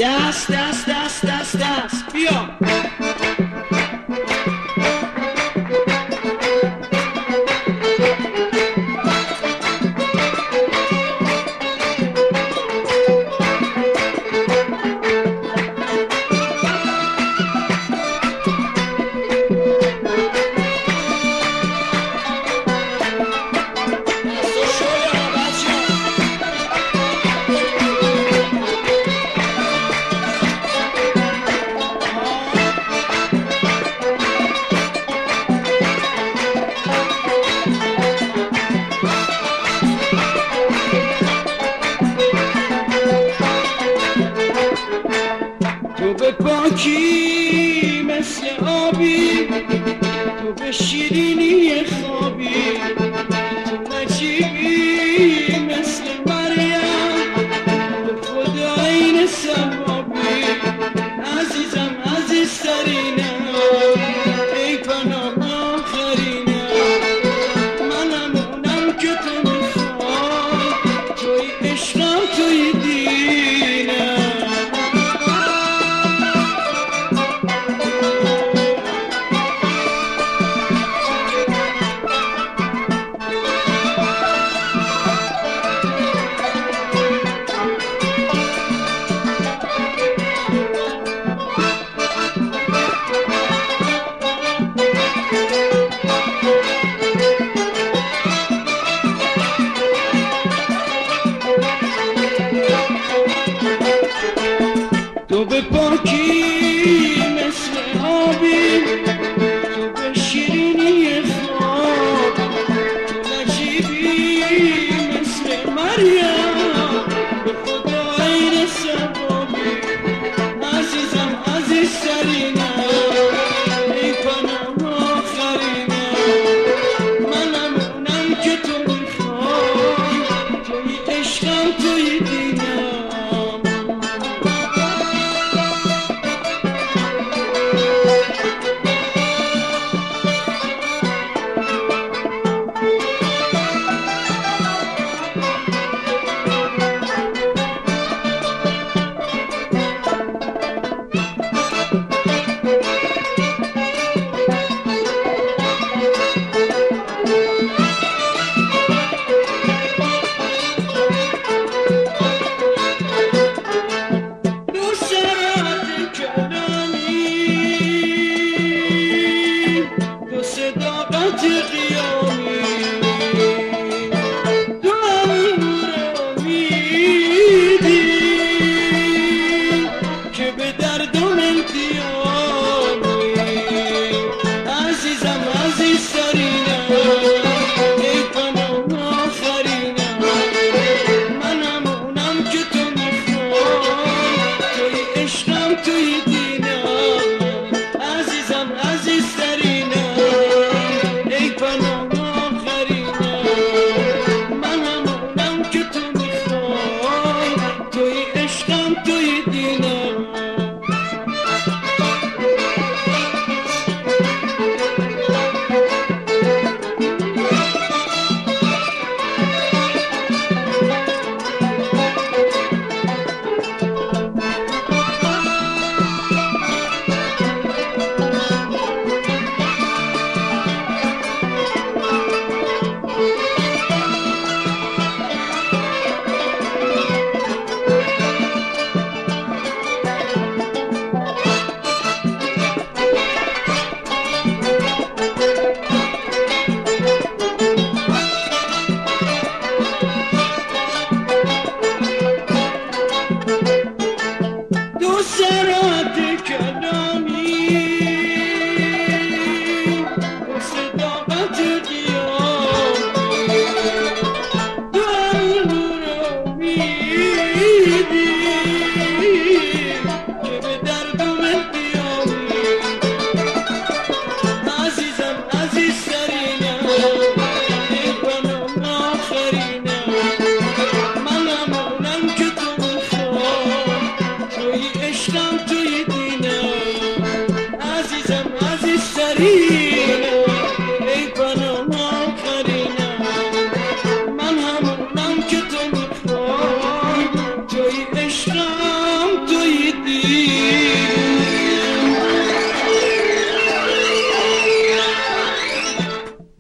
دست دست دست دست دست بیا. تو به پاکی مثل آبی، تو به شیرینی خوابی، تو نجیبی مثل مریم، به خدا این ثوابی. عزیزم عزیزترینم، ای پناه آخرینم، منم اونم که تو میخوای، توی عشقم توی دینم. تو به پاکی مثل آبی، تو به شیرینی خواب، تو نجیبی مثل مریم، به خدا این ثوابی. عزیزم عزیزترینم، ای پناه آخرینم، منم اونم که تو میخوای، توی عشقم توی دینم. صداقت قیامی تو امور امیدی که به دردم التیامی. عزیزم عزیزترینم، ای پناه آخرینم، منم اونم که تو میخوای، توی عشقم توی دینم. عزیزم عزیزترینم، سرات کلامی و صداقت قیامی تو امور امیدی که به دردم التیامی. عزیزم عزیزترینم، ای پناه آخرینم، منم اونم که تو میخوای، توی عشقم